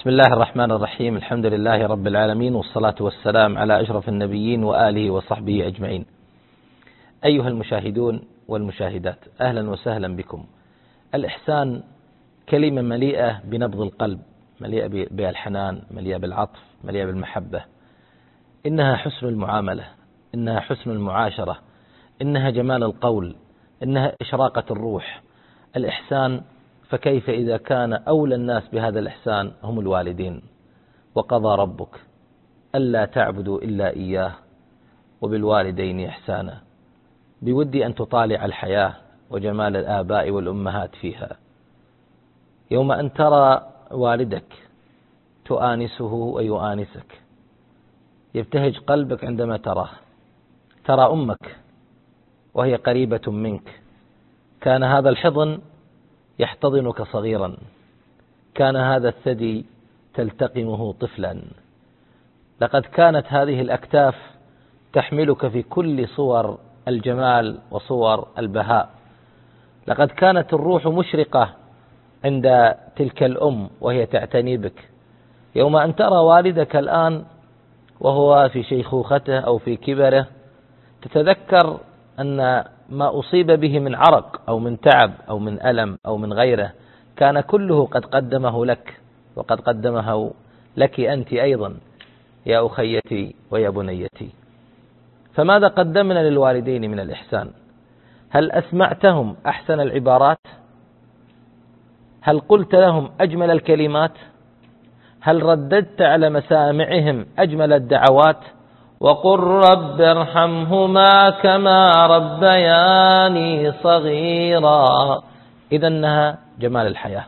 بسم الله الرحمن الرحيم. الحمد لله رب العالمين، والصلاة والسلام على أشرف النبيين وآله وصحبه أجمعين. أيها المشاهدون والمشاهدات، أهلا وسهلا بكم. الإحسان كلمة مليئة بنبض القلب، مليئة بالحنان، مليئة بالعطف، مليئة بالمحبة. إنها حسن المعاملة، إنها حسن المعاشرة، إنها جمال القول، إنها إشراقة الروح. الإحسان، فكيف إذا كان أولى الناس بهذا الإحسان هم الوالدين؟ وقضى ربك ألا تعبدوا إلا إياه وبالوالدين إحسانا. بودي أن تطالع الحياة وجمال الآباء والأمهات فيها. يوم أن ترى والدك تؤانسه ويؤانسك، يبتهج قلبك عندما تراه. ترى أمك وهي قريبة منك، كان هذا الحضن يحتضنك صغيرا، كان هذا الثدي تلتقمه طفلا. لقد كانت هذه الأكتاف تحملك في كل صور الجمال وصور البهاء. لقد كانت الروح مشرقة عند تلك الأم وهي تعتني بك. يوم أن ترى والدك الآن وهو في شيخوخته أو في كبره، تتذكر أن ما أصيب به من عرق أو من تعب أو من ألم أو من غيره كان كله قد قدمه لك، وقد قدمه لك أنت أيضا يا أخيتي ويا بنيتي. فماذا قدمنا للوالدين من الإحسان؟ هل أسمعتهم أحسن العبارات؟ هل قلت لهم أجمل الكلمات؟ هل رددت على مسامعهم أجمل الدعوات؟ وقل رب ارحمهما كما ربياني صغيرا. إذا إنها جمال الحياة.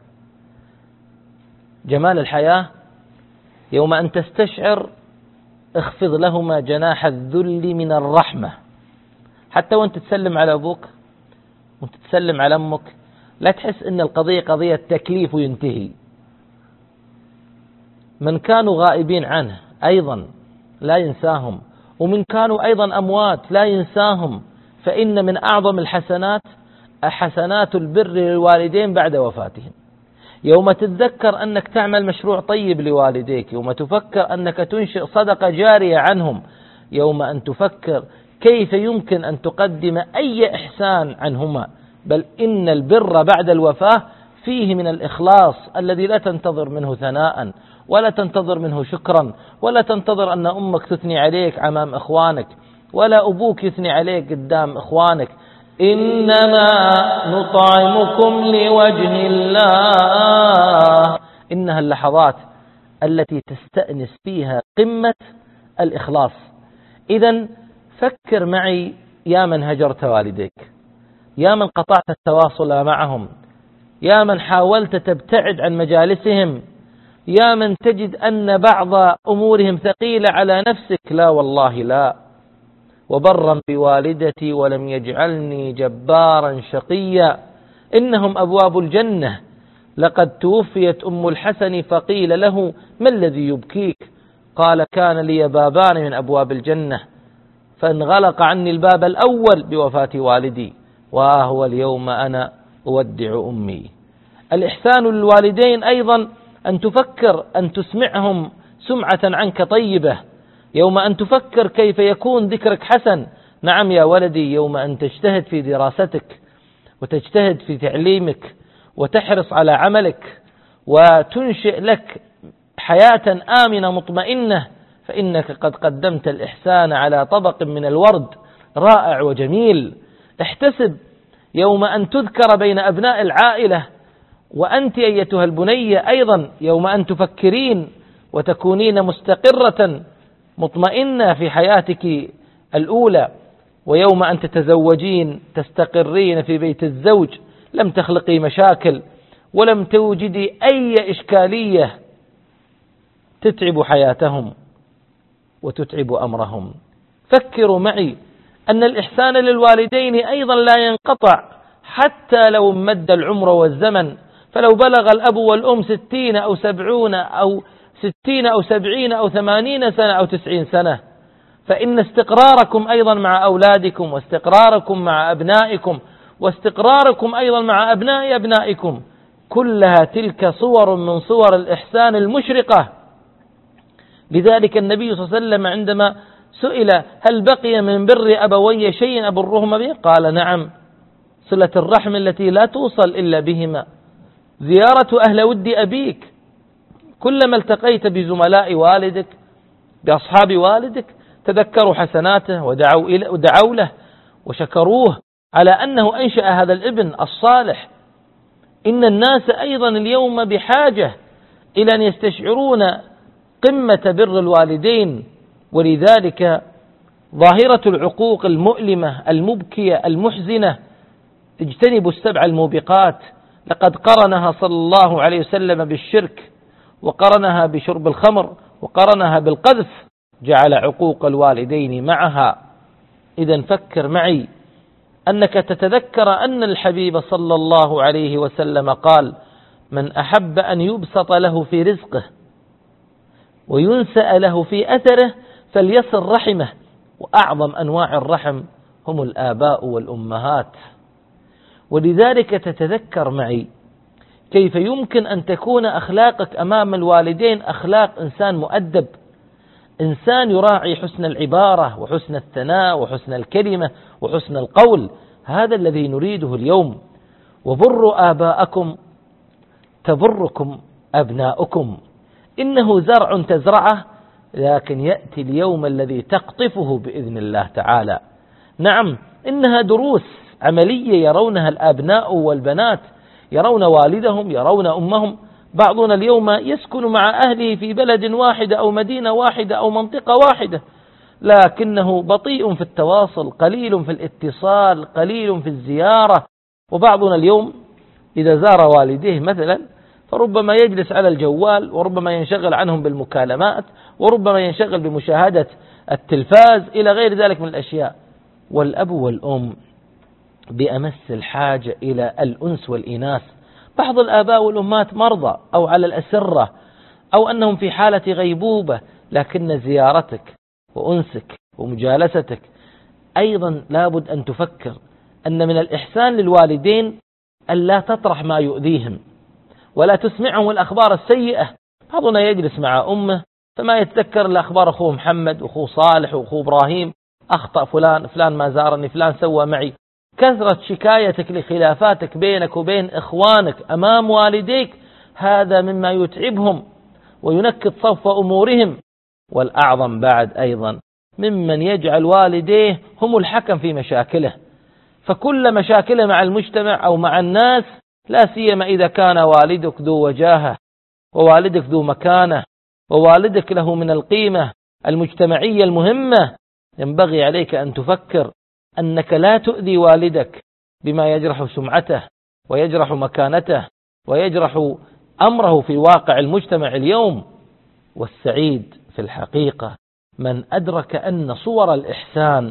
جمال الحياة يوم أن تستشعر، اخفض لهما جناح الذل من الرحمة. حتى وانت تسلم على أبوك وانت تسلم على أمك، لا تحس أن القضية قضية تكليف وينتهي. من كانوا غائبين عنه أيضا لا ينساهم، ومن كانوا أيضا أموات لا ينساهم. فإن من أعظم الحسنات حسنات البر للوالدين بعد وفاتهم. يوم تتذكر أنك تعمل مشروع طيب لوالديك، يوم تفكر أنك تنشئ صدقة جارية عنهم، يوم أن تفكر كيف يمكن أن تقدم أي إحسان عنهما. بل إن البر بعد الوفاة فيه من الإخلاص الذي لا تنتظر منه ثناء، ولا تنتظر منه شكرا، ولا تنتظر أن أمك تثني عليك أمام إخوانك، ولا أبوك يثني عليك قدام إخوانك. إنما نطعمكم لوجه الله. إنها اللحظات التي تستأنس فيها قمة الإخلاص. إذن فكر معي يا من هجرت والديك، يا من قطعت التواصل معهم، يا من حاولت تبتعد عن مجالسهم، يا من تجد أن بعض أمورهم ثقيلة على نفسك. لا والله لا. وبرا بوالدتي ولم يجعلني جبارا شقيا، إنهم أبواب الجنة. لقد توفيت أم الحسن فقيل له ما الذي يبكيك؟ قال كان لي بابان من أبواب الجنة، فانغلق عني الباب الأول بوفاة والدي، وهو اليوم أنا أودع أمي. الإحسان للوالدين أيضا أن تفكر أن تسمعهم سمعة عنك طيبة. يوم أن تفكر كيف يكون ذكرك حسن. نعم يا ولدي، يوم أن تجتهد في دراستك وتجتهد في تعليمك وتحرص على عملك وتنشئ لك حياة آمنة مطمئنة، فإنك قد قدمت الإحسان على طبق من الورد رائع وجميل. احتسب يوم أن تذكر بين أبناء العائلة. وأنت أيتها البنية أيضا يوم أن تفكرين وتكونين مستقرة مطمئنة في حياتك الأولى، ويوم أن تتزوجين تستقرين في بيت الزوج، لم تخلقي مشاكل ولم توجدي أي إشكالية تتعب حياتهم وتتعب أمرهم. فكروا معي أن الإحسان للوالدين أيضا لا ينقطع حتى لو امتد العمر والزمن. فلو بلغ الأب والأم 60 أو 70 أو 70 أو 80 سنة أو 90 سنة، فإن استقراركم أيضا مع أولادكم، واستقراركم مع أبنائكم، واستقراركم أيضا مع أبناء أبنائكم كلها تلك صور من صور الإحسان المشرقة. لذلك النبي صلى الله عليه وسلم عندما سئل هل بقي من بر أبوي شيء أبرهما به؟ قال نعم، صلة الرحم التي لا توصل إلا بهما، زيارة أهل ود أبيك، كلما التقيت بزملاء والدك بأصحاب والدك تذكروا حسناته ودعوا له وشكروه على أنه أنشأ هذا الابن الصالح. إن الناس أيضا اليوم بحاجة إلى أن يستشعرون قمة بر الوالدين، ولذلك ظاهرة العقوق المؤلمة المبكية المحزنة اجتنبوا السبع الموبقات. لقد قرنها صلى الله عليه وسلم بالشرك، وقرنها بشرب الخمر، وقرنها بالقذف، جعل عقوق الوالدين معها. إذا فكر معي أنك تتذكر أن الحبيب صلى الله عليه وسلم قال من أحب أن يبسط له في رزقه وينسأ له في أثره فليصل رحمه. وأعظم أنواع الرحم هم الآباء والأمهات. ولذلك تتذكر معي كيف يمكن أن تكون أخلاقك أمام الوالدين أخلاق إنسان مؤدب، إنسان يراعي حسن العبارة وحسن الثناء وحسن الكلمة وحسن القول. هذا الذي نريده اليوم. وبروا آباءكم تبركم أبناؤكم، إنه زرع تزرعه لكن يأتي اليوم الذي تقطفه بإذن الله تعالى. نعم، إنها دروس عملية يرونها الأبناء والبنات، يرون والدهم، يرون أمهم. بعضنا اليوم يسكن مع أهله في بلد واحد أو مدينة واحدة أو منطقة واحدة، لكنه بطيء في التواصل، قليل في الاتصال، قليل في الزيارة. وبعضنا اليوم إذا زار والديه مثلا فربما يجلس على الجوال، وربما ينشغل عنهم بالمكالمات، وربما ينشغل بمشاهدة التلفاز إلى غير ذلك من الأشياء. والأب والأم بأمس الحاجة إلى الأنس والإناث. بعض الآباء والأمات مرضى أو على الأسرة أو أنهم في حالة غيبوبة، لكن زيارتك وأنسك ومجالستك أيضا لابد أن تفكر أن من الإحسان للوالدين أن لا تطرح ما يؤذيهم ولا تسمعهم الأخبار السيئة. بعضنا يجلس مع أمه فما يتذكر الأخبار أخوه محمد وأخوه صالح وأخوه إبراهيم، أخطأ فلان ما زارني، فلان سوى معي. كثرة شكايتك لخلافاتك بينك وبين إخوانك أمام والديك هذا مما يتعبهم وينكد صف أمورهم. والأعظم بعد أيضا ممن يجعل والديه هم الحكم في مشاكله، فكل مشاكله مع المجتمع أو مع الناس، لا سيما إذا كان والدك ذو وجاهة ووالدك ذو مكانة ووالدك له من القيمة المجتمعية المهمة، ينبغي عليك أن تفكر أنك لا تؤذي والدك بما يجرح سمعته ويجرح مكانته ويجرح أمره في واقع المجتمع اليوم. والسعيد في الحقيقة من أدرك أن صور الإحسان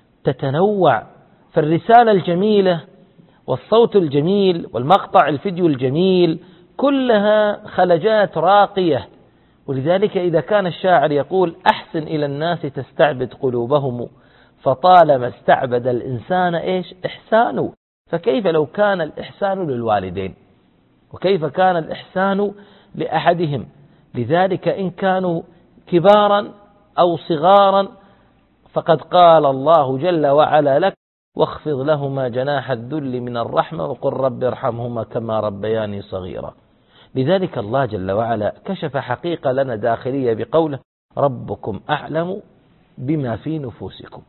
تتنوع، فالرسالة الجميلة والصوت الجميل والمقطع الفيديو الجميل كلها خلجات راقية. ولذلك إذا كان الشاعر يقول أحسن إلى الناس تستعبد قلوبهم، فطالما استعبد الإنسان إحسانه، فكيف لو كان الإحسان للوالدين، وكيف كان الإحسان لأحدهم. لذلك إن كانوا كبارا أو صغارا فقد قال الله جل وعلا لك واخفض لهما جناح الذل من الرحمة وقل رب ارحمهما كما ربياني صغيرا. لذلك الله جل وعلا كشف حقيقة لنا داخلية بقوله ربكم أعلم بما في نفوسكم،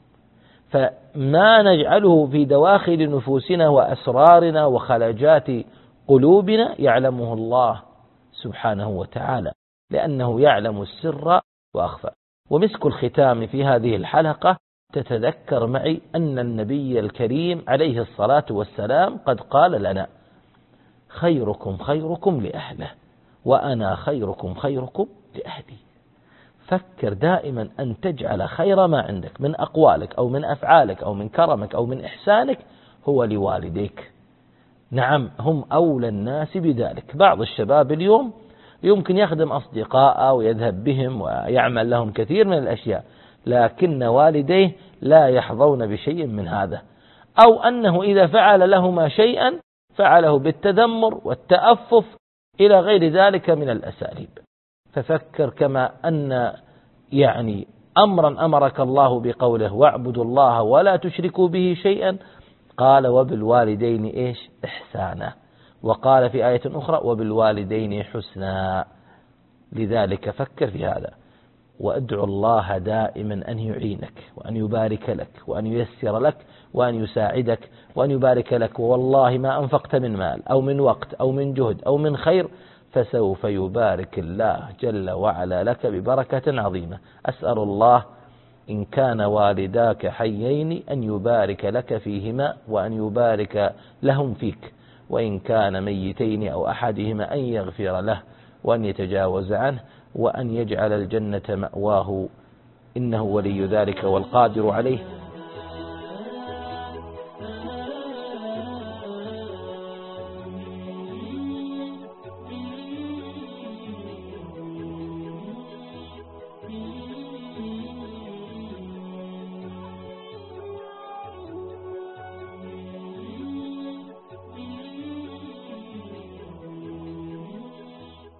فما نجعله في دواخل نفوسنا وأسرارنا وخلجات قلوبنا يعلمه الله سبحانه وتعالى، لأنه يعلم السر وأخفى. ومسك الختام في هذه الحلقة تتذكر معي أن النبي الكريم عليه الصلاة والسلام قد قال لنا خيركم خيركم لأهله وأنا خيركم خيركم لأهلي. فكر دائما أن تجعل خير ما عندك من أقوالك أو من أفعالك أو من كرمك أو من إحسانك هو لوالديك. نعم، هم أولى الناس بذلك. بعض الشباب اليوم يمكن يخدم أصدقاءه ويذهب بهم ويعمل لهم كثير من الأشياء، لكن والديه لا يحظون بشيء من هذا، أو أنه إذا فعل لهما شيئا فعله بالتذمر والتأفف إلى غير ذلك من الأساليب. ففكر كما أن يعني أمرا أمرك الله بقوله واعبدوا الله ولا تشركوا به شيئا، قال وبالوالدين إيش إحسانا، وقال في آية أخرى وبالوالدين حسنا. لذلك فكر في هذا، وادعو الله دائما أن يعينك وأن يبارك لك وأن ييسر لك وأن يساعدك وأن يبارك لك. والله ما أنفقت من مال أو من وقت أو من جهد أو من خير فسوف يبارك الله جل وعلا لك ببركة عظيمة. أسأل الله إن كان والداك حيين أن يبارك لك فيهما وأن يبارك لهم فيك، وإن كان ميتين أو أحدهما أن يغفر له وأن يتجاوز عنه وأن يجعل الجنة مأواه، إنه ولي ذلك والقادر عليه.